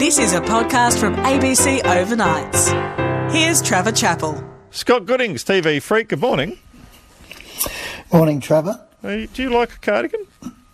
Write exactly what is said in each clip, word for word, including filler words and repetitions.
This is a podcast from A B C Overnights. Here's Trevor Chappell. Scott Goodings, T V freak, good morning. Morning, Trevor. Uh, do you like a cardigan?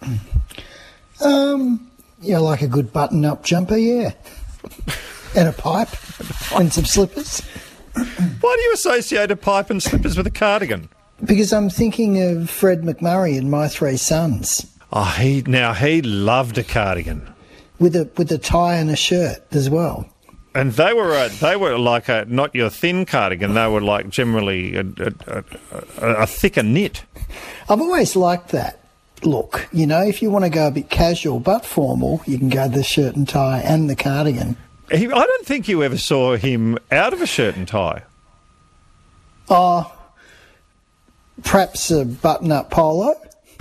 Um, yeah, I like a good button-up jumper, yeah. And a pipe and some slippers. Why do you associate a pipe and slippers with a cardigan? Because I'm thinking of Fred McMurray and My Three Sons. Oh, he now he loved a cardigan. With a with a tie and a shirt as well. And they were a, they were like a not your thin cardigan. They were like generally a, a, a, a thicker knit. I've always liked that look. You know, if you want to go a bit casual but formal, you can go the shirt and tie and the cardigan. He, I don't think you ever saw him out of a shirt and tie. Oh, perhaps a button-up polo.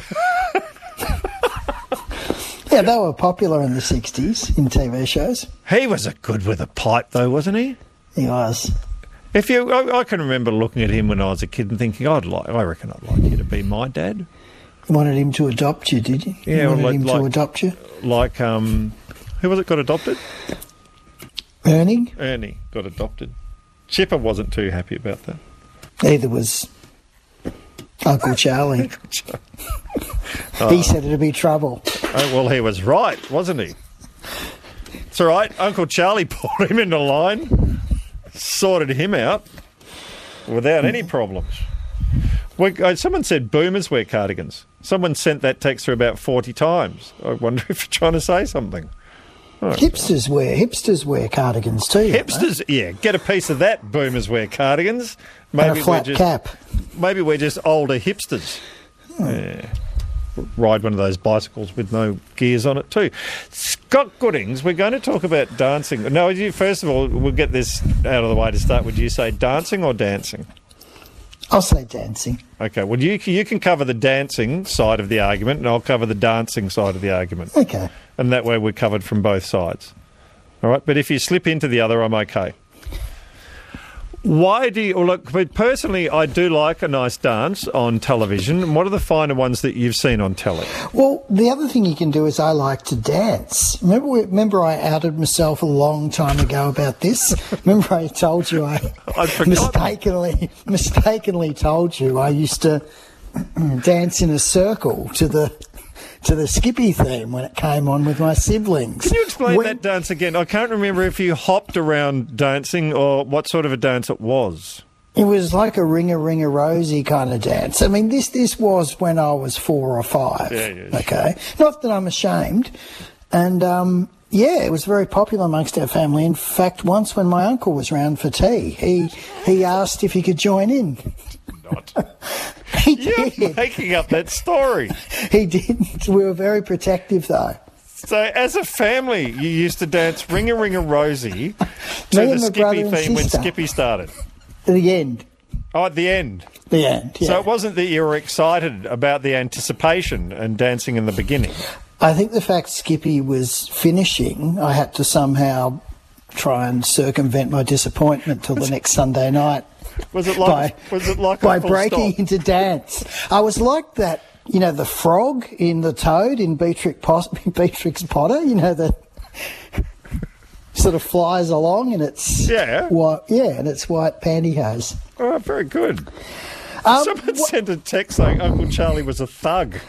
Yeah, they were popular in the sixties in T V shows. He was a good with a pipe, though, wasn't he? He was. If you, I, I can remember looking at him when I was a kid and thinking, I'd like, I reckon I'd like you to be my dad. You wanted him to adopt you, did you? Yeah, you wanted like, him like, to adopt you. Like, um, who was it got adopted? Ernie. Ernie got adopted. Chipper wasn't too happy about that. Either was Uncle Charlie. Oh. He said it'd be trouble. Oh, well, he was right, wasn't he? It's all right. Uncle Charlie pulled him into line, sorted him out without any problems. We, uh, someone said boomers wear cardigans. Someone sent that text through about forty times. I wonder if you're trying to say something. Oh, hipsters wear hipsters wear cardigans too. Hipsters, yeah. Get a piece of that. Boomers wear cardigans. Maybe and a flat we're just, cap. Maybe we're just older hipsters. Hmm. Yeah. Ride one of those bicycles with no gears on it too. Scott Goodings, we're going to talk about dancing. No, you, first of all, we'll get this out of the way to start. Would you say dancing or dancing? I'll say dancing. Okay, well, you, you can cover the dancing side of the argument and I'll cover the dancing side of the argument. Okay. And that way we're covered from both sides. All right, but if you slip into the other, I'm okay. Why do you... Well, look, but personally, I do like a nice dance on television. And what are the finer ones that you've seen on telly? Well, the other thing you can do is I like to dance. Remember, remember I outed myself a long time ago about this? Remember I told you I mistakenly, mistakenly told you I used to dance in a circle to the... to the Skippy theme when it came on with my siblings. Can you explain when, that dance again? I can't remember if you hopped around dancing or what sort of a dance it was. It was like a ring-a-ring-a-rosy kind of dance. I mean, this this was when I was four or five. Yeah, yeah, okay? Sure. Not that I'm ashamed. And, um, yeah, it was very popular amongst our family. In fact, once when my uncle was round for tea, he he asked if he could join in. Not. He You're did. making up that story. He didn't. We were very protective, though. So, as a family, you used to dance Ring a Ring a Rosie to Me the and my Skippy brother and theme when sister. Skippy started. At the end. Oh, at the end. The end, yeah. So it wasn't that you were excited about the anticipation and dancing in the beginning. I think the fact Skippy was finishing, I had to somehow try and circumvent my disappointment till the next Sunday night. Was it like? By, was it like a by full breaking stop? into dance? I was like that, you know, the frog in the Toad in Beatrix, Pos- Beatrix Potter. You know, that sort of flies along and it's Yeah. white, yeah, and it's white pantyhose. Oh, very good. Um, Someone wh- sent a text saying Uncle Charlie was a thug.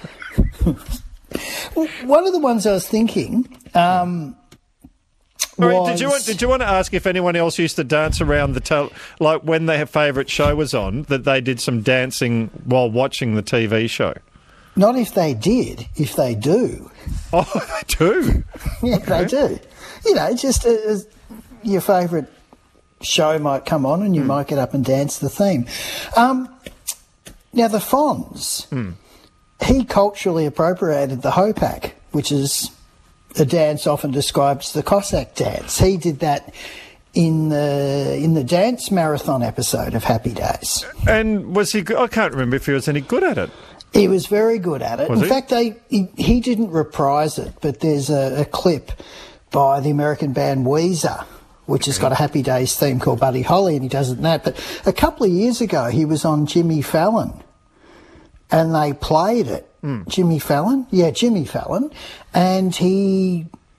One of the ones I was thinking. Um, All right, was, did you want, did you want to ask if anyone else used to dance around the tel- like when their favourite show was on, that they did some dancing while watching the T V show? Not if they did, if they do. Oh, they do. Yeah, Okay. they do. You know, just uh, as your favourite show might come on and you Mm. might get up and dance the theme. Um, now, the Fonz, Mm. he culturally appropriated the Hopak, which is a dance often described as the Cossack dance. He did that in the in the dance marathon episode of Happy Days. And was he good? I can't remember if he was any good at it. He was very good at it. Was in he? fact, they, he, he didn't reprise it, but there's a, a clip by the American band Weezer, which has got a Happy Days theme called Buddy Holly, and he does it in that. But a couple of years ago, he was on Jimmy Fallon, and they played it. Mm. Jimmy Fallon? Yeah, Jimmy Fallon. And he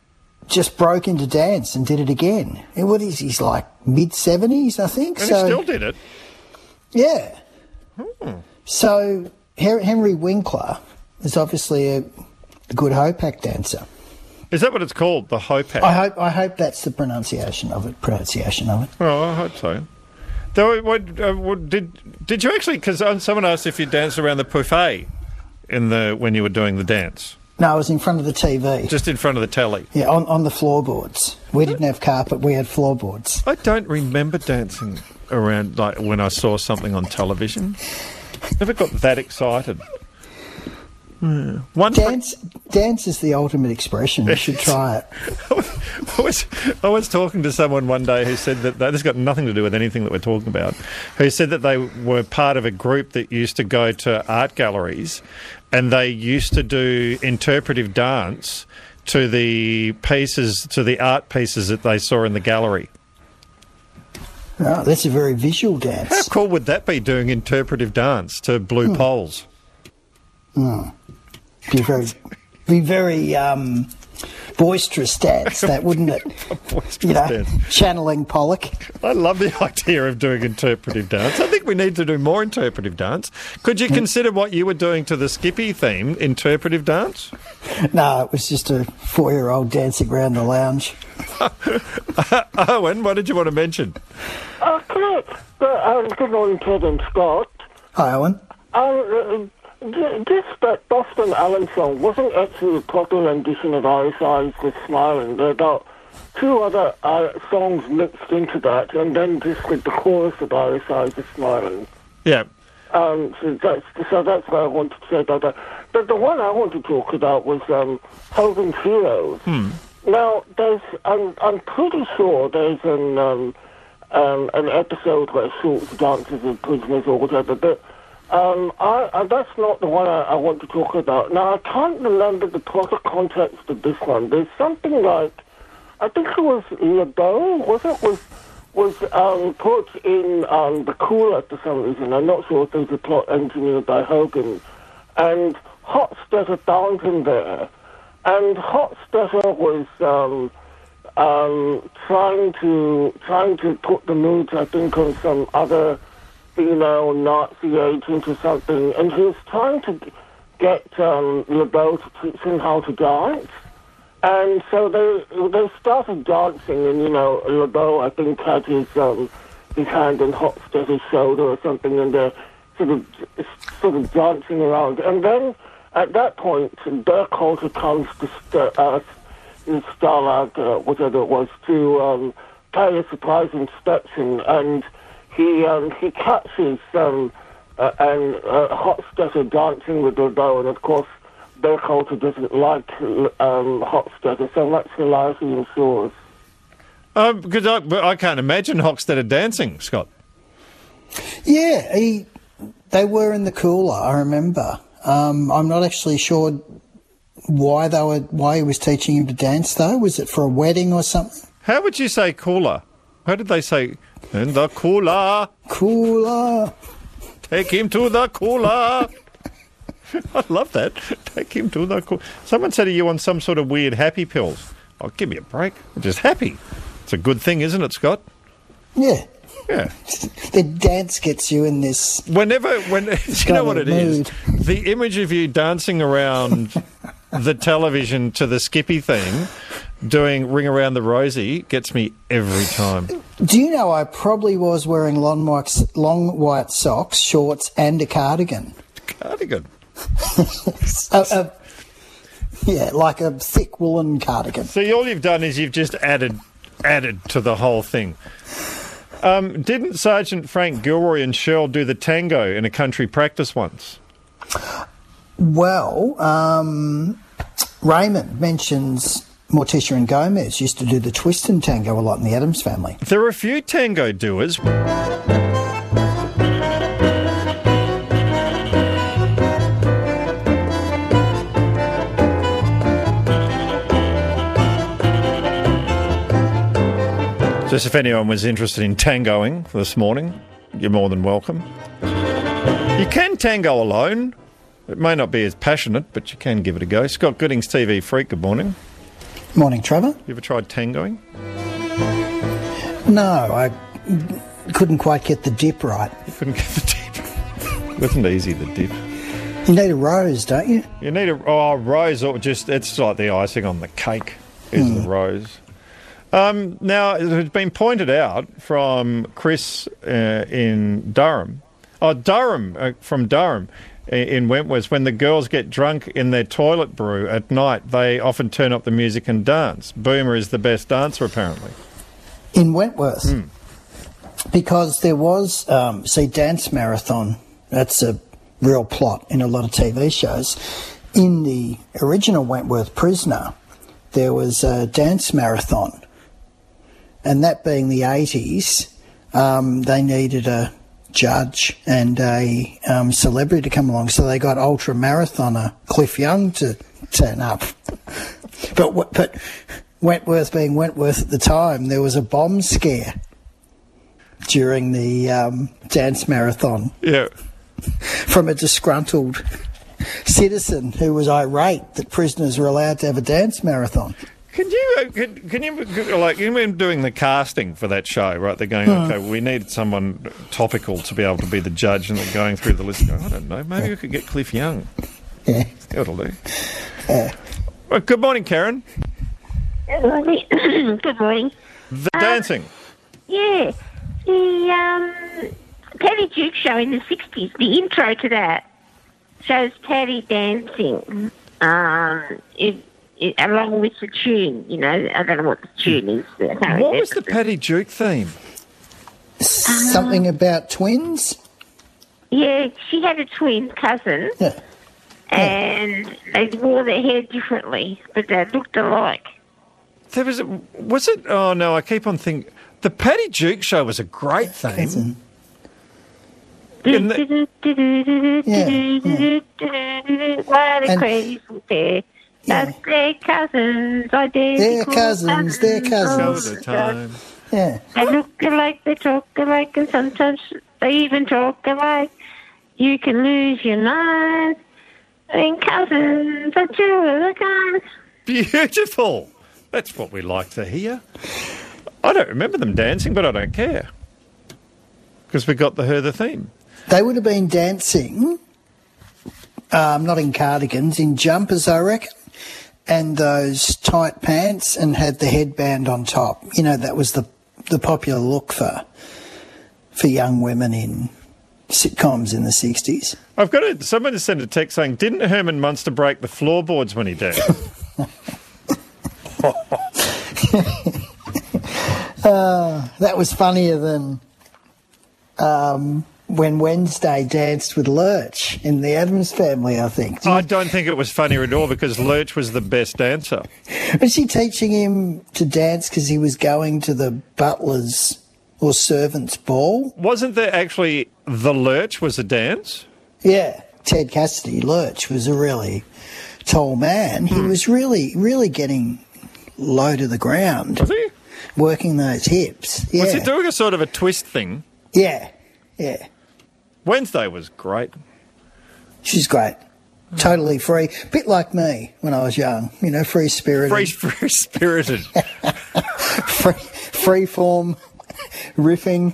just broke into dance and did it again. And what is he's like mid seventies, I think. And so, he still did it. Yeah. Hmm. So Henry Winkler is obviously a good Hopak dancer. Is that what it's called, the Hopak? I hope I hope that's the pronunciation of it. Pronunciation of it. Oh, I hope so. Though, what, uh, what, did did you actually? Because someone asked if you danced around the buffet in the when you were doing the dance. No, I was in front of the T V. Just in front of the telly. Yeah, on on the floorboards. We didn't have carpet. We had floorboards. I don't remember dancing around like when I saw something on television. Never got that excited. Yeah. One dance, dance is the ultimate expression. You should try it. I was, I was talking to someone one day who said that, that this has got nothing to do with anything that we're talking about, who said that they were part of a group that used to go to art galleries and they used to do interpretive dance to the pieces, to the art pieces that they saw in the gallery. Oh, that's a very visual dance. How cool would that be, doing interpretive dance to Blue Hmm. Poles? Mm. Be very, be very um, boisterous dance, that wouldn't it? Boisterous you know, dance. channeling Pollock. I love the idea of doing interpretive dance. I think we need to do more interpretive dance. Could you consider what you were doing to the Skippy theme interpretive dance? No, it was just a four-year-old dancing around the lounge. Owen, what did you want to mention? Uh, correct. But, um, good morning, Ted and Scott. Hi, Owen. Um, uh, this that Boston Allen song wasn't actually a proper rendition of Iris Eyes with Smiling. There are about two other uh, songs mixed into that, and then just with the chorus of Iris Eyes with Smiling. Yeah. Um, so that's so that's what I wanted to say about that. But the one I want to talk about was um, Hogan's Heroes. Hmm. Now, there's I'm I'm pretty sure there's an um, um, an episode where Schultz dances with prisoners or whatever, but. Um, I, I, that's not the one I, I want to talk about. Now, I can't remember the proper context of this one. There's something like, I think it was LeBeau, was it? Was was um, put in um, the cooler for some reason. I'm not sure if it was a plot engineered by Hogan. And Hofstetter found him there. And Hofstetter was um, um, trying to trying to put the moods, I think, on some other female Nazi agent or something, and he was trying to get um, LeBeau to teach him how to dance. And so they they started dancing, and, you know, LeBeau, I think, had his, um, his hand on Hofstetter's shoulder or something, and they're sort of, sort of dancing around. And then, at that point, Burkhalter comes to st- uh, in Stalag, uh, whatever it was, to um, pay a surprise inspection, and He um, he catches um, uh, and uh, Hofstetter dancing with LeBeau, and of course Burkhalter doesn't like um, Hofstetter, so much hilarity ensues. Um, because I, I can't imagine Hofstetter dancing, Scott. Yeah, he, they were in the cooler, I remember. Um, I'm not actually sure why they were why he was teaching him to dance, though. Was it for a wedding or something? How would you say cooler? How did they say, in the cooler? Cooler. Take him to the cooler. I love that. Take him to the cooler. Someone said, are you on some sort of weird happy pills? Oh, give me a break. I'm just happy. It's a good thing, isn't it, Scott? Yeah. Yeah. The dance gets you in this... Whenever, when you know what it mood. is? The image of you dancing around the television to the Skippy theme, doing Ring Around the Rosie, gets me every time. Do you know I probably was wearing long white, long white socks, shorts and a cardigan? Cardigan? a, a, yeah, like a thick woolen cardigan. So all you've done is you've just added added to the whole thing. Um, didn't Sergeant Frank Gilroy and Shirl do the tango in a country practice once? Well, um, Raymond mentions Morticia and Gomez used to do the twist and tango a lot in the Addams Family. There are a few tango doers. Just if anyone was interested in tangoing this morning, you're more than welcome. You can tango alone. It may not be as passionate, but you can give it a go. Scott Gooding's T V Freak, good morning. Morning, Trevor. You ever tried tangoing? No, I couldn't quite get the dip right. You couldn't get the dip. It wasn't easy, the dip. You need a rose, don't you? You need a oh, rose, or just, it's like the icing on the cake is mm. the rose. Um, now, it has been pointed out from Chris uh, in Durham, oh, Durham, uh, from Durham in Wentworth, when the girls get drunk in their toilet brew at night, they often turn up the music and dance. Boomer is the best dancer, apparently. In Wentworth? Mm. Because there was, um, see, Dance Marathon, that's a real plot in a lot of T V shows. In the original Wentworth Prisoner, there was a dance marathon, and that being the eighties, um, they needed a judge and a um, celebrity to come along, so they got ultra marathoner Cliff Young to turn up. but but Wentworth being Wentworth at the time, there was a bomb scare during the um, dance marathon. Yeah. From a disgruntled citizen who was irate that prisoners were allowed to have a dance marathon. Can you, uh, can, can you, like, you've been doing the casting for that show, right? They're going, Hmm. okay, we need someone topical to be able to be the judge, and they're going through the list going, I don't know, maybe we could get Cliff Young. Yeah. That'll do. Yeah. Well, good morning, Karen. Good morning. Good morning. The dancing. Yeah. The um, Paddy Duke show in the sixties, the intro to that shows Paddy dancing um, it, it, along with the tune. You know, I don't know what the tune is. What was the Paddy Duke theme? Something about twins? Yeah, she had a twin cousin, Yeah. and they wore their hair differently, but they looked alike. There was, a, was it? Oh no, I keep on thinking. The Paddy Duke show was a great theme. Cousin. In the- Why the And- crazy pair? Yeah. That's their cousins, identical They're cousins, they're cousins. All the time. Yeah. They look alike, they talk alike, and sometimes they even talk alike. You can lose your mind. And cousins are two of a kind. Beautiful. That's what we like to hear. I don't remember them dancing, but I don't care. Because we got the her the theme. They would have been dancing, um, not in cardigans, in jumpers, I reckon, and those tight pants, and had the headband on top. You know, that was the the popular look for for young women in sitcoms in the sixties. I've got a, someone has sent a text saying, didn't Herman Munster break the floorboards when he danced? uh, that was funnier than um, when Wednesday danced with Lurch in the Addams Family, I think. I don't think it was funnier at all because Lurch was the best dancer. Was she teaching him to dance because he was going to the butler's or servant's ball? Wasn't there actually the Lurch was a dance? Yeah, Ted Cassidy, Lurch, was a really tall man. He Hmm. was really, really getting low to the ground, Was he? working those hips. Yeah, Was he doing a sort of a twist thing? yeah, yeah. Wednesday was great. She's great. Totally free. Bit like me when I was young, you know, free-spirited. Free, free spirited. free, free form, riffing.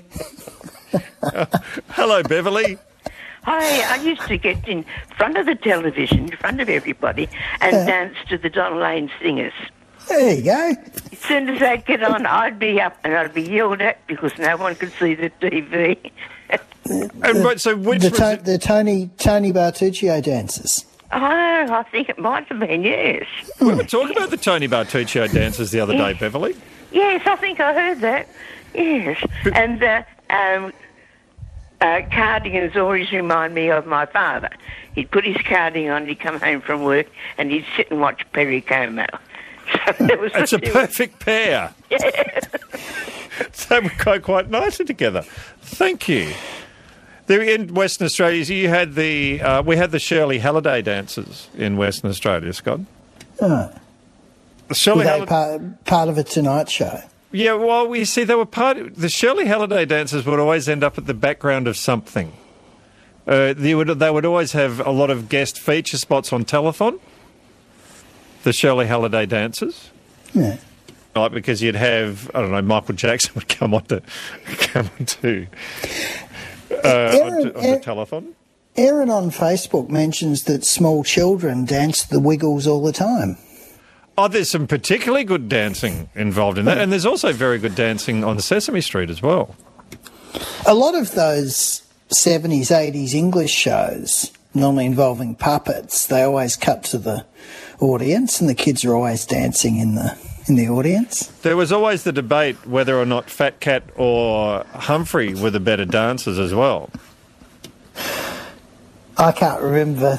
Hello, Beverly. Hi, I used to get in front of the television, in front of everybody, and Yeah. dance to the Don Lane Singers. There you go. As soon as I'd get on, I'd be up and I'd be yelled at because no one could see the T V. And but so which The, was to, it? the Tony Tony Bartuccio dances. Oh, I think it might have been, yes. We were talking about the Tony Bartuccio dances the other day, Beverly. Yes, I think I heard that. Yes. And uh, um, uh, cardigans always remind me of my father. He'd put his cardigan on, he'd come home from work, and he'd sit and watch Perry Como. So it was It's a perfect pair. Yeah. They would go quite nicely together. Thank you. There in Western Australia, you had the uh, we had the Shirley Halliday dances in Western Australia, Scott. Oh. The Were Shirley they Halliday. part, part of a Tonight Show? Yeah, well, we see they were part. Of, the Shirley Halliday dances would always end up at the background of something. Uh, they would they would always have a lot of guest feature spots on telethon. The Shirley Halliday dances. Yeah. Like, because you'd have, I don't know, Michael Jackson would come on to, come on to, uh, Aaron, on, to, on Aaron, the telephone. Aaron on Facebook mentions that small children dance the Wiggles all the time. Oh, there's some particularly good dancing involved in that, and there's also very good dancing on Sesame Street as well. A lot of those seventies, eighties English shows, normally involving puppets, they always cut to the audience, and the kids are always dancing in the in the audience. There was always the debate whether or not Fat Cat or Humphrey were the better dancers as well. I can't remember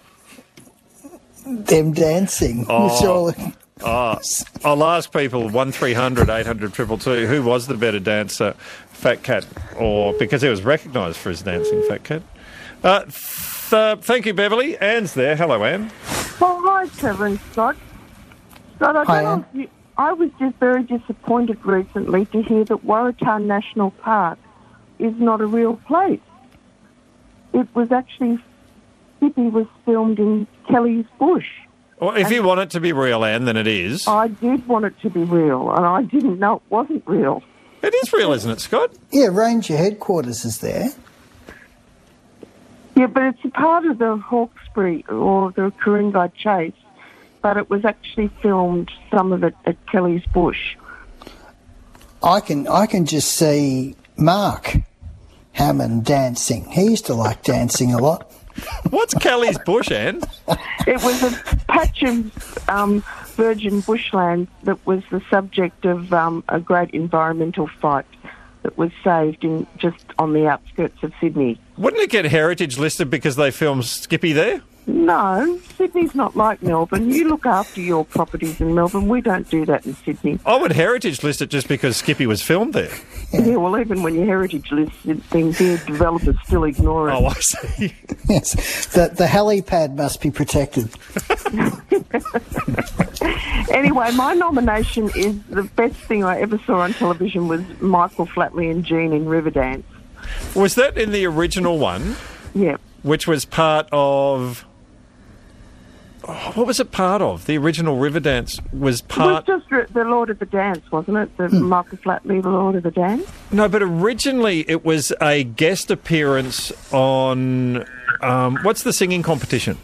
them dancing. Oh, oh, I'll ask people one three hundred eight hundred two two two who was the better dancer, Fat Cat, or because he was recognised for his dancing, Fat Cat. Uh, th- uh, thank you, Beverly. Anne's there. Hello, Anne. Well, hi, Trevor and Scott. Scott, I, Hi, don't know if you, I was just very disappointed recently to hear that Waratah National Park is not a real place. It was actually, Skippy was filmed in Kelly's Bush. Well, if you want it to be real, Anne, then it is. I did want it to be real, and I didn't know it wasn't real. It is real, isn't it, Scott? Yeah, Ranger headquarters is there. Yeah, but it's a part of the Hawkesbury or the Ku-ring-gai Chase, but it was actually filmed, some of it, at Kelly's Bush. I can I can just see Mark Hammond dancing. He used to like dancing a lot. What's Kelly's Bush, Anne? It was a patch of um, virgin bushland that was the subject of um, a great environmental fight that was saved in just on the outskirts of Sydney. Wouldn't it get heritage listed because they filmed Skippy there? No, Sydney's not like Melbourne. You look after your properties in Melbourne. We don't do that in Sydney. I would heritage list it just because Skippy was filmed there. Yeah, well, even when your heritage list things here, developers still ignore it. Oh, I see. Yes, the, the helipad must be protected. Anyway, my nomination is the best thing I ever saw on television was Michael Flatley and Jean in Riverdance. Was that in the original one? Yeah. Which was part of... Oh, what was it part of? The original Riverdance was part... It was just the Lord of the Dance, wasn't it? The Hmm. Michael Flatley, the Lord of the Dance? No, but originally it was a guest appearance on... Um, what's the singing competition?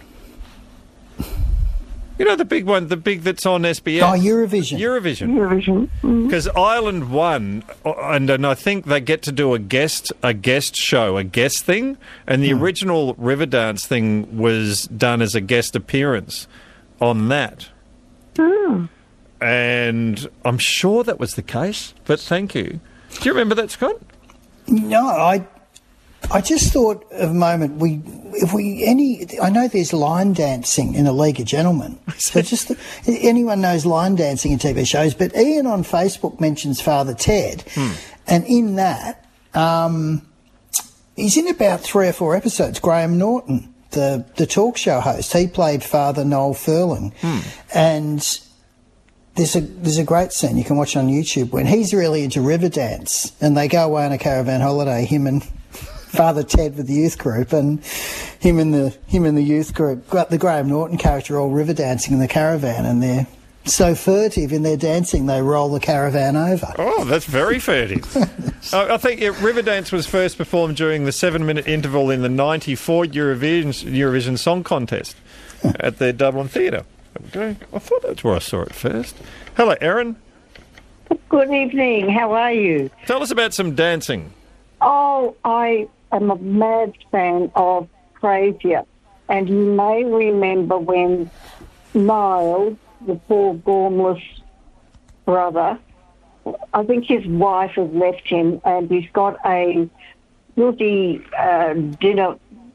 You know, the big one, the big that's on S B S. Oh, Eurovision. Eurovision. Eurovision. Mm. Because Ireland won, and, and I think they get to do a guest a guest show, a guest thing, and the Hmm. original Riverdance thing was done as a guest appearance on that. Mm. And I'm sure that was the case, but thank you. Do you remember that, Scott? No, I I just thought of a moment, we if we any I know there's line dancing in A League of Gentlemen. So just anyone knows line dancing in T V shows, but Ian on Facebook mentions Father Ted, Hmm. and in that um, he's in about three or four episodes. Graham Norton, the the talk show host, he played Father Noel Furlong, Hmm. and There's a there's a great scene you can watch on YouTube when he's really into Riverdance, and they go away on a caravan holiday, him and Father Ted with the youth group, and him and the him and the youth group, got the Graham Norton character all river dancing in the caravan, and they're so furtive in their dancing they roll the caravan over. Oh, that's very furtive. uh, I think yeah, Riverdance was first performed during the seven-minute interval in the ninety-four Eurovision, Eurovision Song Contest at the Dublin Theatre. Okay. I thought that's where I saw it first. Hello, Erin. Good evening. How are you? Tell us about some dancing. Oh, I am a mad fan of Frasier. And you may remember when Niles, the poor Gormless brother, I think his wife has left him and he's got a guilty uh, dinner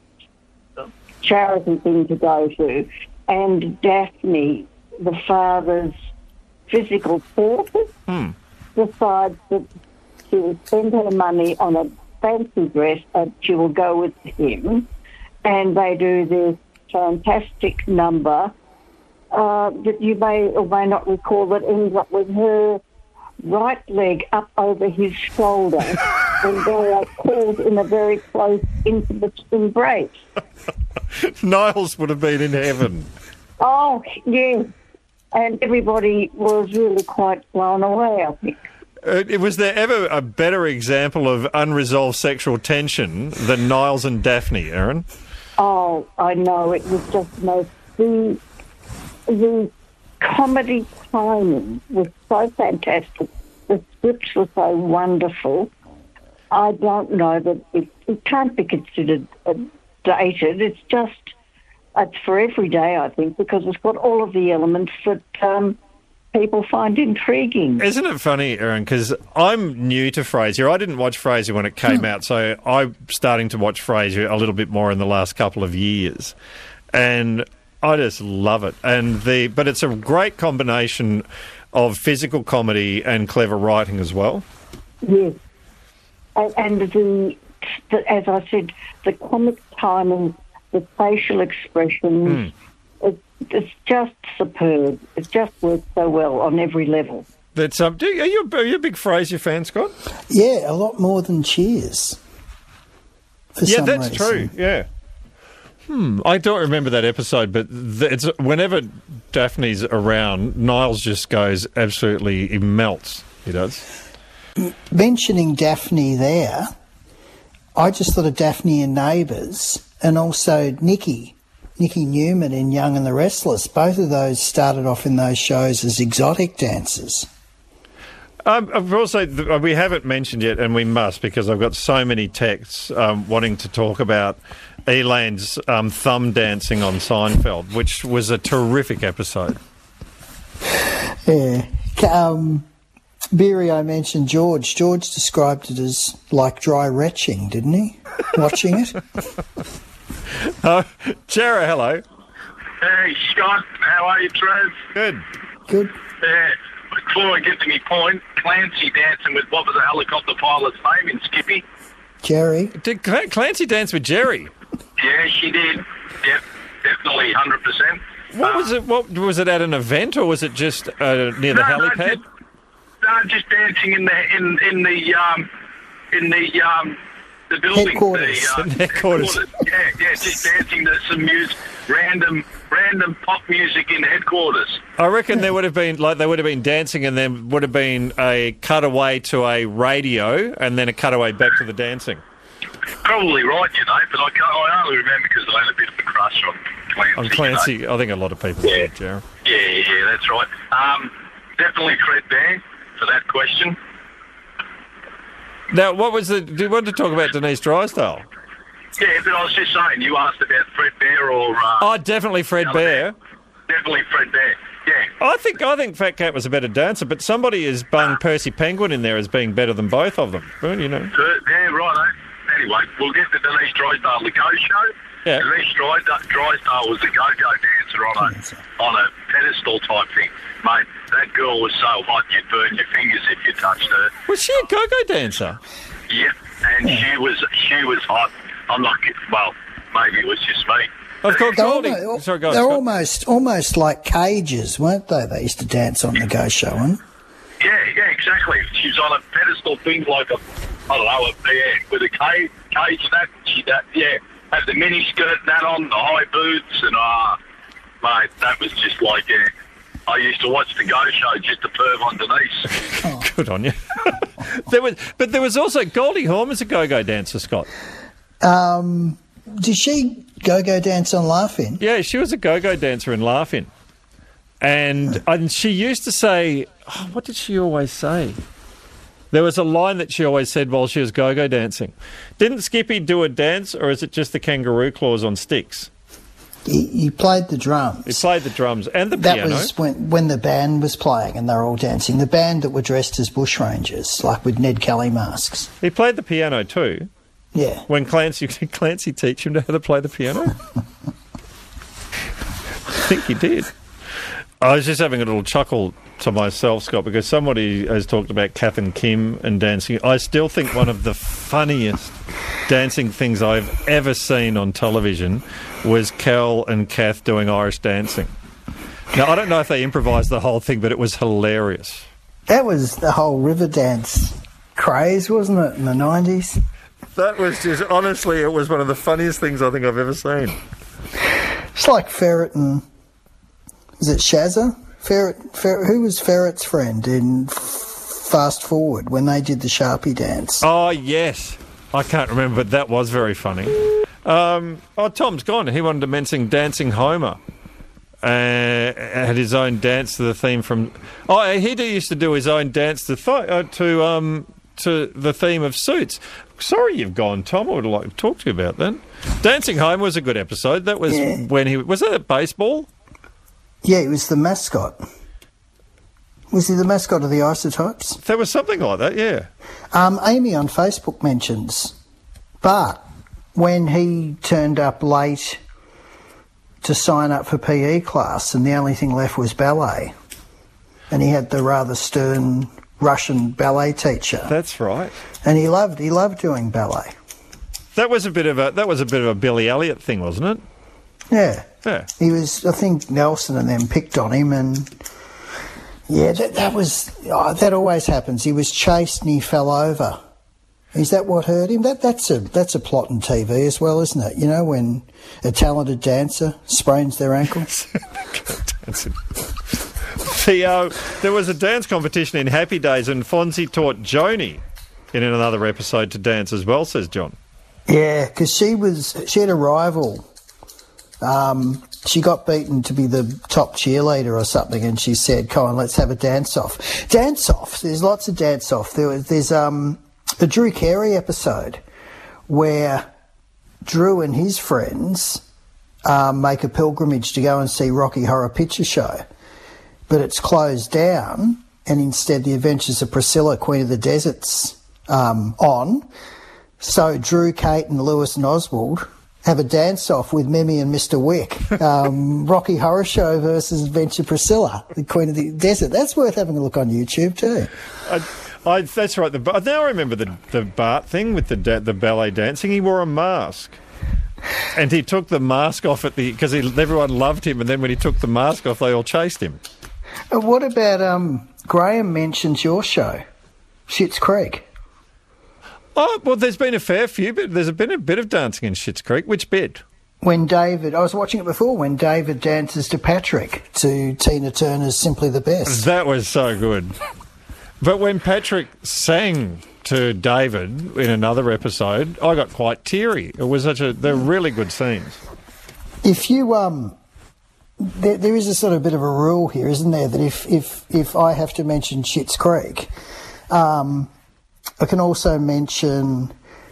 charity thing to go to. And Daphne, the father's physical therapist, Hmm. decides that she will spend her money on a fancy dress and she will go with him. And they do this fantastic number uh, that you may or may not recall that ends up with her right leg up over his shoulder and they are caught in a very close, intimate embrace. Niles would have been in heaven. Oh, yes. and everybody was really quite blown away, I think. Uh, was there ever a better example of unresolved sexual tension than Niles and Daphne, Erin? Oh, I know. It was just the most... The, the comedy timing was so fantastic. The scripts were so wonderful. I don't know that it, it can't be considered uh, dated. It's just... It's for every day, I think, because it's got all of the elements that... Um, people find intriguing. Isn't it funny, Erin, because I'm new to Frasier. I didn't watch Frasier when it came out, so I'm starting to watch Frasier a little bit more in the last couple of years. And I just love it. And the But it's a great combination of physical comedy and clever writing as well. Yes. And, and the, the, as I said, the comic timing, the facial expressions... Mm. It, it's just superb. It just works so well on every level. That's um. Do, are you are you a big Frasier fan, Scott? Yeah, a lot more than Cheers. For yeah, some that's reason. true. Yeah. Hmm. I don't remember that episode, but th- it's whenever Daphne's around, Niles just goes absolutely. He melts. He does. Mentioning Daphne there, I just thought of Daphne and Neighbours, and also Nikki. Nikki Newman in Young and the Restless. Both of those started off in those shows as exotic dancers. Um, I've also, we haven't mentioned yet, and we must, because I've got so many texts um, wanting to talk about Elaine's um, thumb dancing on Seinfeld, which was a terrific episode. Yeah. Um, Beery, I mentioned George. George described it as like dry retching, didn't he? Watching it. Uh, Jara, hello. Hey, Scott. How are you, Trev? Good. Good. Yeah. Before I get to my point, Clancy dancing with what was the helicopter pilot's name in Skippy? Jerry. Did Cl- Clancy dance with Jerry? Yeah, she did. Yep, definitely, one hundred percent. What uh, was it? What was it at an event, or was it just uh, near the no, helipad? No, just, no, just dancing in the in in the um in the um. The building, headquarters. The, uh, headquarters. headquarters. Yeah, yeah, just dancing to some music, random, random pop music in headquarters. I reckon there would have been like they would have been dancing, and there would have been a cutaway to a radio, and then a cutaway back to the dancing. Probably right, you know, but I, can't, I only remember because I had a bit of a crush on Clancy. On Clancy, you know? I think a lot of people yeah. did, Jared. Yeah, yeah, that's right. Um, definitely Fred Bear for that question. Now, what was the... Do you want to talk about Denise Drysdale? Yeah, but I was just saying, you asked about Fred Bear or... Uh, oh, definitely Fred Bear. Bear. Definitely Fred Bear, yeah. I think I think Fat Cat was a better dancer, but somebody has bung uh, Percy Penguin in there as being better than both of them. Well, you know. Uh, yeah, right. Anyway, we'll get to Denise Drysdale, the Go Show. Yeah. Denise Drysdale was a go-go dancer on a, on a pedestal type thing. Mate, that girl was so hot you'd burn your fingers if you touched her. Was she a go-go dancer? Yep, and yeah. she was she was hot. I'm not well, maybe it was just me. Of course, they're, Goldie. almost, Sorry, go they're Scott. almost almost like cages, weren't they? They used to dance on the Go Show, and yeah, yeah, exactly. She was on a pedestal thing like a I don't know, a, yeah, with a cage, cage and that. She that yeah. Had the mini skirt and that on, the high boots, and ah, uh, mate, that was just like, yeah. I used to watch the Go Show just to perv on Denise. Oh. Good on you. there was, but there was also Goldie Hawn was a go-go dancer, Scott. Um, did she go-go dance on Laugh-In? Yeah, she was a go-go dancer in Laugh-In, and and she used to say, oh, what did she always say? There was a line that she always said while she was go-go dancing. Didn't Skippy do a dance, or is it just the kangaroo claws on sticks? He, he played the drums. He played the drums and the that piano. That was when, when the band was playing and they were all dancing. The band that were dressed as bushrangers, like with Ned Kelly masks. He played the piano too. Yeah. When Clancy, did Clancy teach him how to play the piano? I think he did. I was just having a little chuckle to myself, Scott, because somebody has talked about Kath and Kim and dancing. I still think one of the funniest dancing things I've ever seen on television was Kel and Kath doing Irish dancing. Now, I don't know if they improvised the whole thing, but it was hilarious. That was the whole river dance craze, wasn't it, in the nineties? That was just, honestly, it was one of the funniest things I think I've ever seen. It's like Ferret and... Is it Shazza? Ferret, Ferret, who was Ferret's friend in Fast Forward when they did the Sharpie dance? Oh, yes. I can't remember, but that was very funny. Um, oh, Tom's gone. He wanted to mention Dancing Homer. Uh, had his own dance to the theme from... Oh, he used to do his own dance to th- uh, to um to the theme of Suits. Sorry you've gone, Tom. I would like to talk to you about that. Dancing Homer was a good episode. That was yeah. when he... Was that at baseball? Yeah, he was the mascot. Was he the mascot of the Isotopes? There was something like that, yeah. Um, Amy on Facebook mentions, but when he turned up late to sign up for P E class and the only thing left was ballet, and he had the rather stern Russian ballet teacher. That's right. And he loved he loved doing ballet. That was a bit of a that was a bit of a Billy Elliot thing, wasn't it? Yeah. Yeah. He was, I think Nelson and them picked on him, and yeah, that, that was, oh, that always happens. He was chased and he fell over. Is that what hurt him? That That's a that's a plot in T V as well, isn't it? You know, when a talented dancer sprains their ankles. the, uh, there was a dance competition in Happy Days and Fonzie taught Joni in another episode to dance as well, says John. Yeah, because she was, she had a rival. Um, she got beaten to be the top cheerleader or something, and she said, "Come on, let's have a dance-off." Dance-off, there's lots of dance-off. There was, there's um, a Drew Carey episode where Drew and his friends um, make a pilgrimage to go and see Rocky Horror Picture Show, but it's closed down, and instead the Adventures of Priscilla, Queen of the Desert's um, on. So Drew, Kate and Lewis and Oswald have a dance-off with Mimi and Mister Wick. Um, Rocky Horror Show versus Adventure Priscilla, the Queen of the Desert. That's worth having a look on YouTube too. I, I, that's right. The, now I remember the, the Bart thing with the the ballet dancing. He wore a mask. And he took the mask off at the... Because everyone loved him, and then when he took the mask off, they all chased him. Uh, what about... Um, Graham mentions your show, Schitt's Creek. Oh, well, there's been a fair few, but there's been a bit of dancing in Schitt's Creek. Which bit? When David... I was watching it before, when David dances to Patrick, to Tina Turner's Simply the Best. That was so good. But when Patrick sang to David in another episode, I got quite teary. It was such a... They're really good scenes. If you... um, there, there is a sort of bit of a rule here, isn't there, that if, if, if I have to mention Schitt's Creek... Um, I can also mention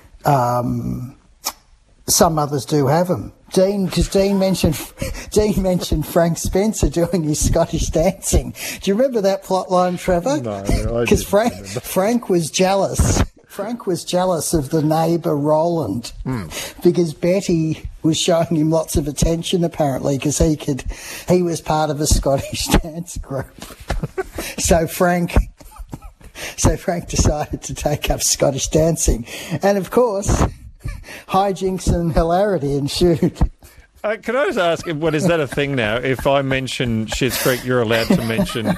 um, some others do have them. Dean, because Dean mentioned Dean mentioned Frank Spencer doing his Scottish dancing. Do you remember that plot line, Trevor? No, because Frank Frank was jealous. Frank was jealous of the neighbour Roland mm. because Betty was showing him lots of attention apparently because he could he was part of a Scottish dance group. so Frank. So Frank decided to take up Scottish dancing. And, of course, hijinks and hilarity ensued. Uh, can I just ask, what is that a thing now? If I mention Schitt's Creek, you're allowed to mention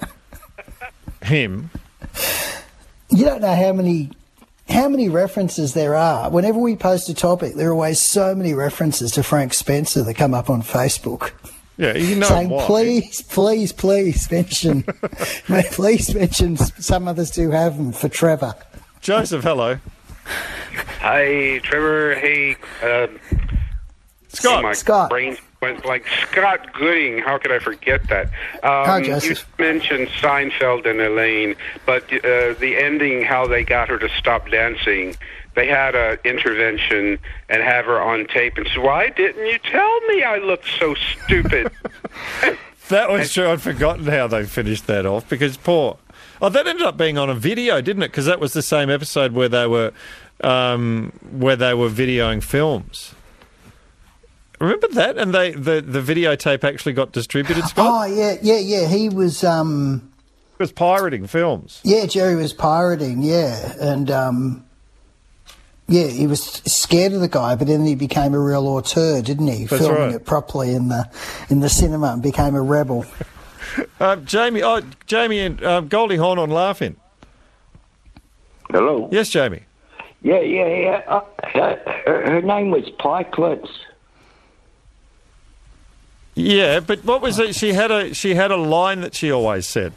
him? You don't know how many how many references there are. Whenever we post a topic, there are always so many references to Frank Spencer that come up on Facebook. Yeah, you know saying, why. please, please, please mention, please mention some others do have them for Trevor. Joseph, hello. Hi, Trevor. Hey, uh, Scott. My Scott. brain went like Scott Gooding. How could I forget that? Um, Hi, Joseph. You mentioned Seinfeld and Elaine, but uh, the ending, how they got her to stop dancing. They had an intervention and have her on tape and said, "Why didn't you tell me I looked so stupid?" That was true. I'd forgotten how they finished that off because poor... Oh, that ended up being on a video, didn't it? Because that was the same episode where they were um, where they were videoing films. Remember that? And they the, the videotape actually got distributed, Scott? Oh, yeah, yeah, yeah. He was... Um, he was pirating films. Yeah, Jerry was pirating, yeah. And... Um, Yeah, he was scared of the guy, but then he became a real auteur, didn't he? That's Filming right. it properly in the in the cinema and became a rebel. uh, Jamie, oh, Jamie and uh, Goldie Hawn on Laughing. Hello. Yes, Jamie. Yeah, yeah, yeah. Uh, her, her name was Pikelets. Yeah, but what was it? She had a she had a line that she always said.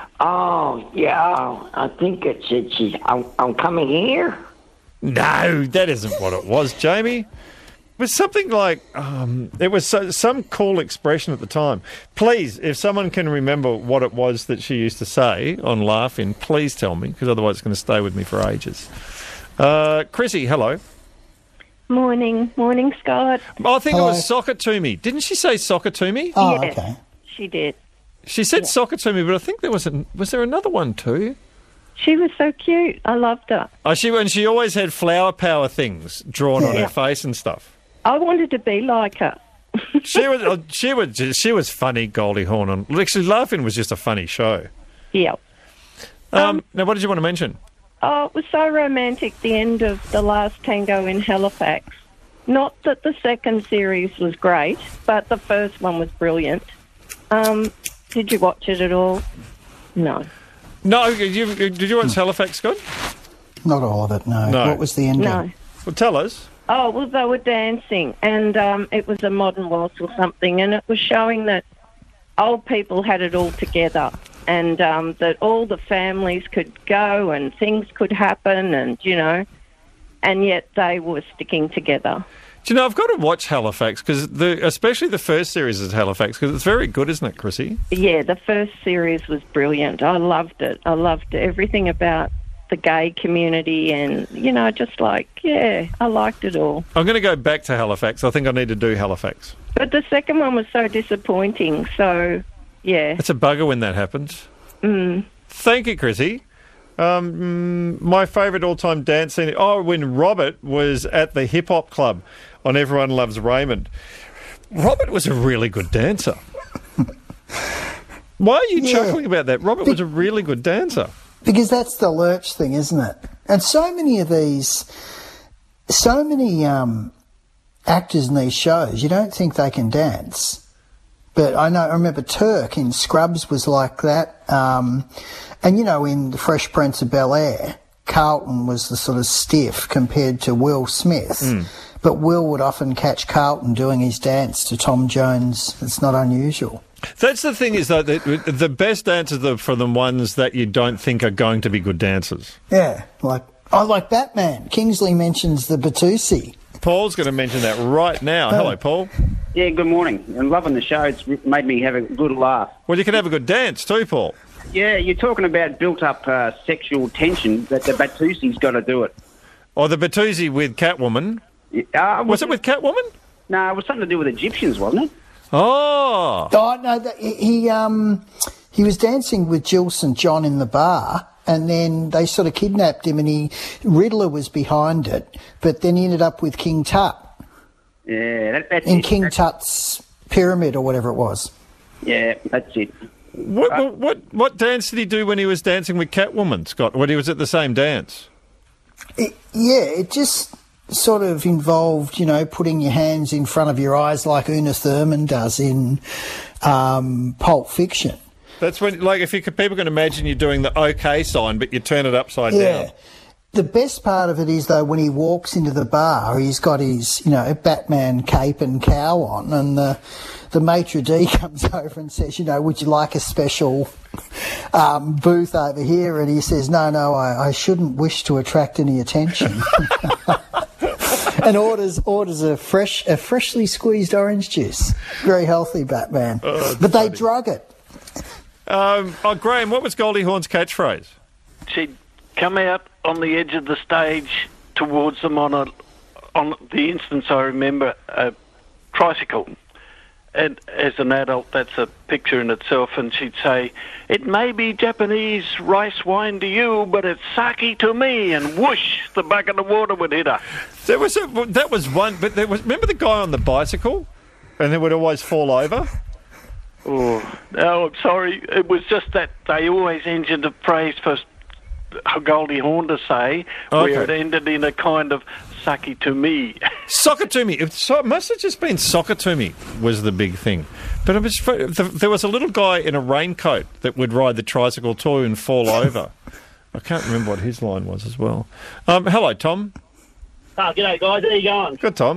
Oh, yeah, I think it said she's, I'm, I'm coming here. No, that isn't what it was, Jamie. It was something like, um, it was so, some cool expression at the time. Please, if someone can remember what it was that she used to say on Laugh-In, please tell me, because otherwise it's going to stay with me for ages. Uh, Chrissy, hello. Morning. Morning, Scott. Oh, I think Hello. it was Soccer to Me. Didn't she say Soccer to Me? Oh, yes, okay. She did. She said Yeah. Soccer to Me, but I think there was a, was there another one too? She was so cute. I loved her. Oh, she and she always had flower power things drawn on Yeah. her face and stuff. I wanted to be like her. She was uh, she was she was funny, Goldie Hawn, and actually Laughing was just a funny show. Yeah. Um, now, what did you want to mention? Oh, it was so romantic, the end of The Last Tango in Halifax. Not that the second series was great, but the first one was brilliant. Um, did you watch it at all? No. No, you, did you watch Halifax, Scott? Not all of it, no. No. What was the ending? No. Well, tell us. Oh, well, they were dancing, and um, it was a modern waltz or something, and it was showing that old people had it all together, and um, that all the families could go and things could happen, and, you know, and yet they were sticking together. Do you know, I've got to watch Halifax, because the, especially the first series is Halifax, because it's very good, isn't it, Chrissy? Yeah, the first series was brilliant. I loved it. I loved everything about the gay community and, you know, just like, yeah, I liked it all. I'm going to go back to Halifax. I think I need to do Halifax. But the second one was so disappointing, so, yeah. It's a bugger when that happens. Mm. Thank you, Chrissy. Um, mm, my favourite all-time dance scene... Oh, when Robert was at the hip-hop club on Everyone Loves Raymond. Robert was a really good dancer. Why are you Yeah. chuckling about that? Robert was a really good dancer. Because that's the lurch thing, isn't it? And so many of these, so many um, actors in these shows, you don't think they can dance. But I know, I remember Turk in Scrubs was like that. Um, and, you know, in The Fresh Prince of Bel-Air, Carlton was the sort of stiff compared to Will Smith. Mm. But Will would often catch Carlton doing his dance to Tom Jones. It's not unusual. That's the thing is, though, that the best dancers are for the ones that you don't think are going to be good dancers. Yeah, like, I like Batman. Kingsley mentions the Batusi. Paul's going to mention that right now. Oh. Hello, Paul. Yeah, good morning. I'm loving the show. It's made me have a good laugh. Well, you can have a good dance too, Paul. Yeah, you're talking about built-up uh, sexual tension, that the Batusi's got to do it. Or the Batusi with Catwoman. Uh, Was it with Catwoman? No, it was something to do with Egyptians, wasn't it? Oh. Oh, no, that, he, um, he was dancing with Jill Saint John in the bar, and then they sort of kidnapped him, and he Riddler was behind it, but then he ended up with King Tut. Yeah, that, that's in it. King That's- Tut's pyramid or whatever it was. Yeah, that's it. What, what what what dance did he do when he was dancing with Catwoman, Scott? When he was at the same dance? It, yeah, it just sort of involved, you know, putting your hands in front of your eyes like Una Thurman does in um, Pulp Fiction. That's when, like, if you could, people can imagine you doing the OK sign, but you turn it upside Yeah. down. The best part of it is, though, when he walks into the bar, he's got his, you know, Batman cape and cowl on, and the the maitre d' comes over and says, you know, would you like a special um, booth over here? And he says, no, no, I, I shouldn't wish to attract any attention. And orders orders a fresh a freshly squeezed orange juice. Very healthy, Batman. Oh, but they drug it. Um, oh, Graham, what was Goldie Hawn's catchphrase? She'd come out on the edge of the stage towards them on a, on the instance I remember, a tricycle. And as an adult, that's a picture in itself. And she'd say, "It may be Japanese rice wine to you, but it's sake to me." And whoosh, the bucket of water would hit her. There was a, that was one, but there was. Remember the guy on the bicycle, and it would always fall over. Oh, no, I'm sorry. It was just that they always engined a phrase for Goldie Hawn to say, Okay. where it ended in a kind of sake to me. Soccer to me. It so, must have just been soccer to me was the big thing. But it was, there was a little guy in a raincoat that would ride the tricycle too and fall over. I can't remember what his line was as well. Um, hello, Tom. Oh, g'day, guys. How you going? Good, Tom.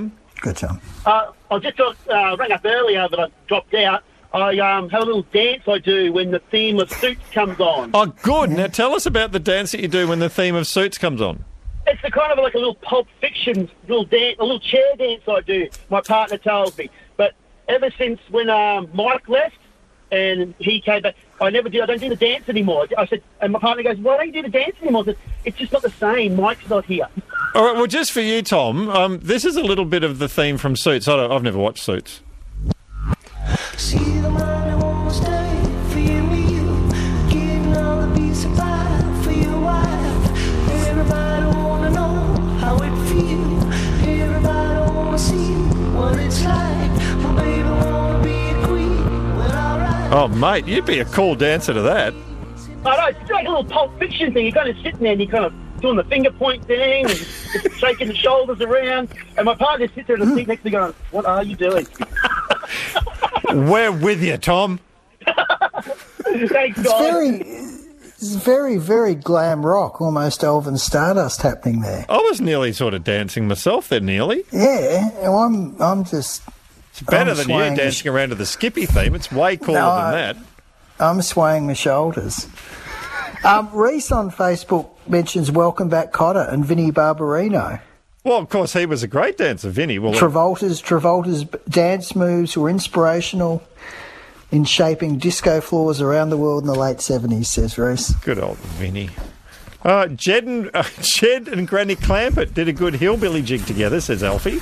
Good, Tom. Uh, I just uh, rang up earlier, but I dropped out. I um, have a little dance I do when the theme of Suits comes on. Oh, good. Now tell us about the dance that you do when the theme of Suits comes on. It's a kind of like a little Pulp Fiction little dance, a little chair dance I do. My partner tells me. But ever since when um, Mike left and he came back, I never do. I don't do the dance anymore. I said, and my partner goes, "Why don't you do the dance anymore?" I said, "It's just not the same. Mike's not here." All right. Well, just for you, Tom, um, this is a little bit of the theme from Suits. I don't, I've never watched Suits. See the money won't stay for you and you, getting all the piece of pie for your wife. Everybody wanna know how it feels. Everybody wanna see what it's like. My baby wanna be a queen. Well, alright. Oh, mate, you'd be a cool dancer to that. I know, it's like a little Pulp Fiction thing. You're kind of sitting there and you're kind of doing the finger point thing and just shaking the shoulders around. And my partner sits there in the seat next to me going, "What are you doing?" We're with you, Tom. Thanks, It's guys. very, it's very, very glam rock, almost Elvin Stardust happening there. I was nearly sort of dancing myself there, nearly. Yeah, and I'm, I'm just. It's better I'm than you swaying dancing around to the Skippy theme. It's way cooler No, than I- that. I'm swaying my shoulders. Um, Reese on Facebook mentions Welcome Back Cotter and Vinnie Barbarino. Well, of course, he was a great dancer, Vinny. Well, Travolta's Travolta's dance moves were inspirational in shaping disco floors around the world in the late seventies, says Reese. Good old Vinny. Uh, Jed, and, uh, Jed and Granny Clampett did a good hillbilly jig together, says Alfie.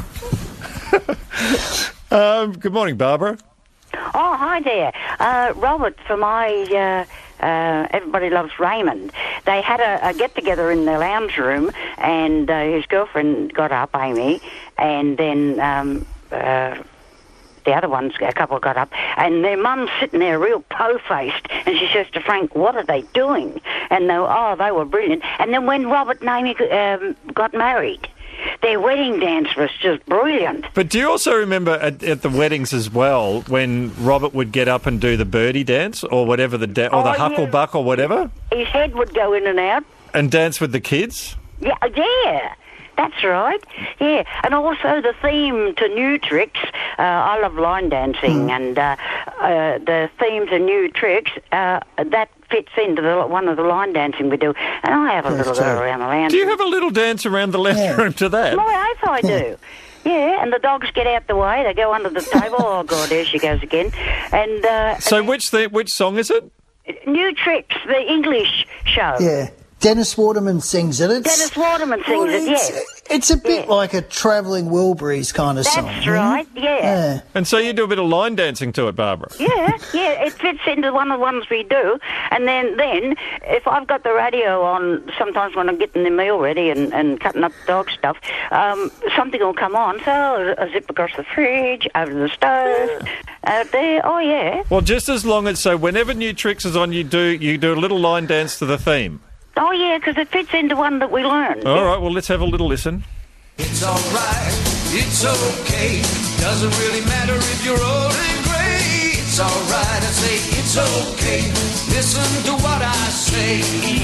um, good morning, Barbara. Oh, hi there. Uh, Robert, for my uh, uh, Everybody Loves Raymond, they had a, a get-together in the lounge room, and uh, his girlfriend got up, Amy, and then um, uh, the other ones, a couple got up, and their mum's sitting there real po-faced, and she says to Frank, "What are they doing?" And they, oh, they were brilliant. And then when Robert and Amy um, got married, their wedding dance was just brilliant. But do you also remember at, at the weddings as well when Robert would get up and do the birdie dance or whatever, the da- or the Oh, yeah. hucklebuck or whatever, His head would go in and out. and dance with the kids? Yeah, yeah, that's right. Yeah, and also the theme to New Tricks. Uh, I love line dancing, and uh, uh, the theme to New Tricks uh, that fits into the, one of the line dancing we do. And I have a little go around the lounge. Do you have a little dance around the lounge room to that? My oath, I do. Yeah, and the dogs get out the way. They go under the table. Oh God, there she goes again. And uh, So which the, which song is it? New Tricks, the English show. Yeah. Dennis Waterman sings it. It's, Dennis Waterman sings well, it. it's, Yeah. It's a bit like a Travelling Wilburys kind of That's song. right, hmm? yeah. And so you do a bit of line dancing to it, Barbara? Yeah, yeah, it fits into one of the ones we do. And then, then if I've got the radio on, sometimes when I'm getting the meal ready and, and cutting up dog stuff, um, something will come on. So I zip across the fridge, over the stove, out there. Oh, yeah. Well, just as long as, so whenever New Tricks is on, you do you do a little line dance to the theme. Oh, yeah, because it fits into one that we learned. All right, well, let's have a little listen. It's alright, it's okay. Doesn't really matter if you're old and grey. It's alright, I say it's okay. Listen to what I say.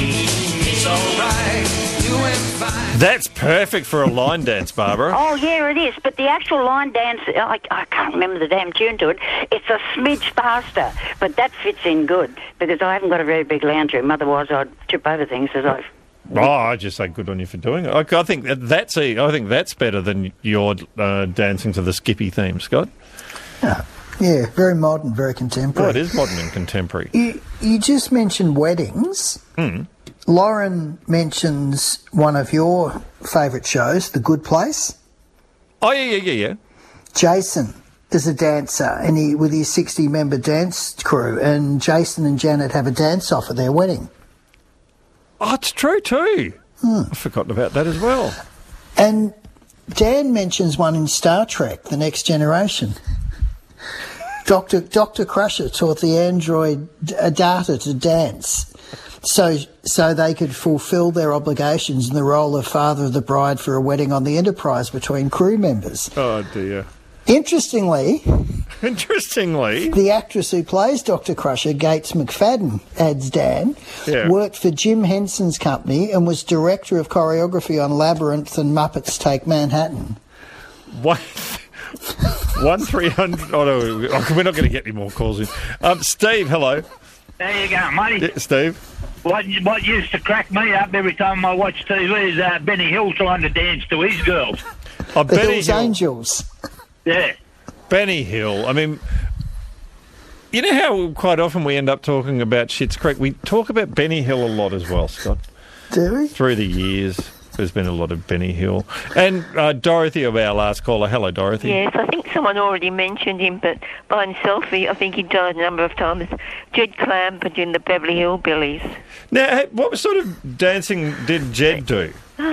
It's alright, doing fine. That's perfect for a line dance, Barbara. Oh, yeah, it is. But the actual line dance, I, I can't remember the damn tune to it. It's a smidge faster, but that fits in good because I haven't got a very big lounge room. Otherwise, I'd trip over things as I've... Oh, I just say good on you for doing it. I, I think that that's a, I think that's better than your uh, dancing to the Skippy theme, Scott. Yeah, yeah, very modern, very contemporary. Oh, it is modern and contemporary. You, you just mentioned weddings. Hmm. Lauren mentions one of your favourite shows, The Good Place. Oh, yeah, yeah, yeah, yeah. Jason is a dancer and he with his sixty-member dance crew, and Jason and Janet have a dance-off at their wedding. Oh, it's true too. Hmm. I've forgotten about that as well. And Dan mentions one in Star Trek, The Next Generation. Doctor Doctor Crusher taught the android uh, Data to dance so so they could fulfil their obligations in the role of father of the bride for a wedding on the Enterprise between crew members. Oh, dear. Interestingly... Interestingly... The actress who plays Doctor Crusher, Gates McFadden, adds Dan, Yeah. worked for Jim Henson's company and was director of choreography on Labyrinth and Muppets Take Manhattan. What? One three hundred. Oh no, we're not going to get any more calls in. Um, Steve, hello. There you go, mate. Yeah, Steve. What what used to crack me up every time I watch T V is uh, Benny Hill trying to dance to his girls. Oh, The Benny Hills Hill. Angels. Yeah. Benny Hill. I mean, you know how quite often we end up talking about Schitt's Creek? We talk about Benny Hill a lot as well, Scott. Do we? Through the years, there's been a lot of Benny Hill. And uh, Dorothy, of our last caller. Hello, Dorothy. Yes, I think someone already mentioned him, but by himself, he, I think he died a number of times. Jed Clampett in the Beverly Hillbillies. Now, hey, what sort of dancing did Jed do?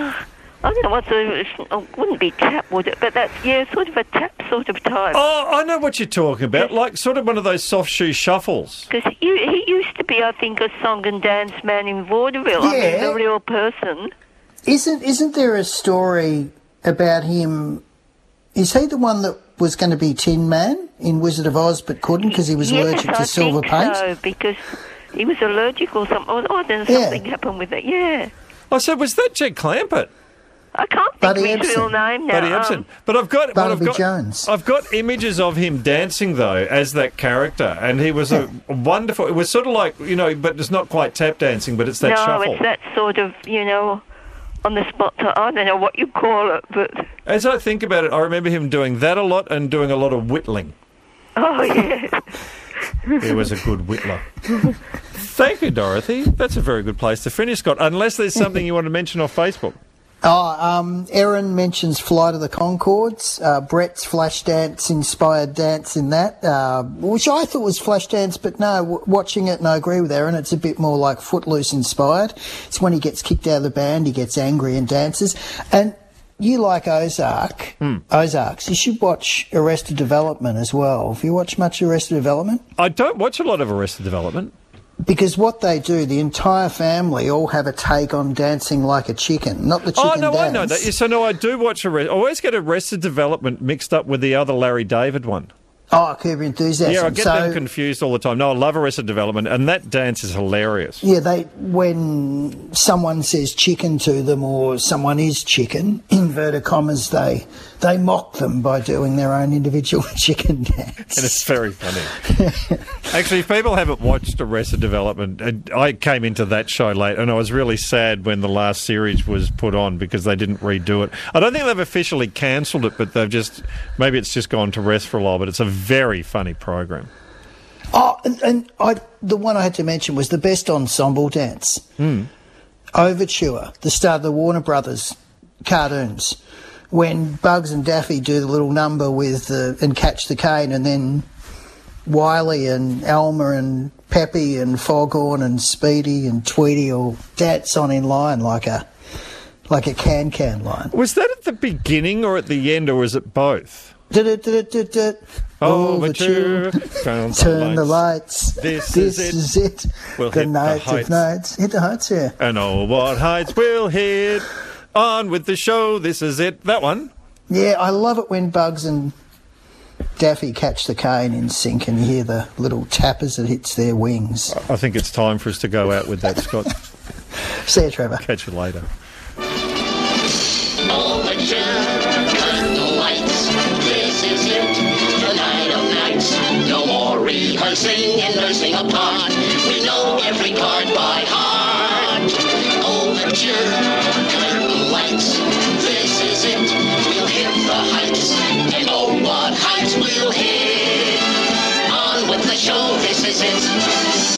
I don't know what sort of, it wouldn't be tap, would it? But that's, yeah, sort of a tap sort of type. Oh, I know what you're talking about. Like sort of one of those soft shoe shuffles. Because he, he used to be, I think, a song and dance man in vaudeville. I mean, Yeah. a real person. Isn't isn't there a story about him? Is he the one that was going to be Tin Man in Wizard of Oz but couldn't because he was yes, allergic to I silver think paint? so, because he was allergic or something. Oh, then something happened with it, yeah. I said, was that Jed Clampett? I can't think Buddy of his Ebsen. real name now. Buddy Ebsen. Um, But I've got, but I've Barnaby got, Jones. I've got images of him dancing though as that character, and he was a wonderful. It was sort of like, you know, but it's not quite tap dancing, but it's that no, shuffle. it's that sort of, you know, on the spot. I don't know what you call it, but As I think about it, I remember him doing that a lot and doing a lot of whittling. oh yeah. He was a good whittler. Thank you, Dorothy. That's a very good place to finish, Scott. Unless there's something you want to mention off Facebook. Oh, um, Erin mentions Flight of the Conchords, uh, Brett's Flashdance inspired dance in that, uh, which I thought was Flashdance, but no, w- watching it, and I agree with Erin, it's a bit more like Footloose inspired. It's when he gets kicked out of the band, he gets angry and dances. And you like Ozark, Ozarks, you should watch Arrested Development as well. Have you watched much Arrested Development? I don't watch a lot of Arrested Development. Because what they do, the entire family all have a take on dancing like a chicken, not the chicken Oh, no, dance. I know that. Yeah, so, no, I do watch Arrested. I always get Arrested Development mixed up with the other Larry David one. Oh, Curb Your Enthusiasm. Yeah, I get so, them confused all the time. No, I love Arrested Development, and that dance is hilarious. Yeah, they when someone says chicken to them or someone is chicken, inverted commas, they they mock them by doing their own individual chicken dance. And it's very funny. Actually, if people haven't watched Arrested Development, and I came into that show late, and I was really sad when the last series was put on because they didn't redo it. I don't think they've officially cancelled it, but they've just, maybe it's just gone to rest for a while, but it's a very funny program. Oh, and, and I, the one I had to mention was the best ensemble dance. Mm. Overture, the start of the Warner Brothers cartoons, when Bugs and Daffy do the little number with the, and catch the cane, and then Wiley and Elmer and Peppy and Foghorn and Speedy and Tweety all dance on in line like a like a can-can line. Was that at the beginning or at the end, or was it both? Du-du-du-du-du-du. Overture, turn the Turn the lights. lights. This This is is it. it. We'll the hit the night heights. of nights. Hit the heights, yeah. And oh, what heights we'll hit. On with the show, this is it. That one. Yeah, I love it when Bugs and Daffy catch the cane in sync and you hear the little tap as it hits their wings. I think it's time for us to go out with that, Scott. See you, Trevor. Catch you later. Overture, turn the lights. This is it, the night of nights. No more rehearsing and nursing a part. We know every part by heart. Overture.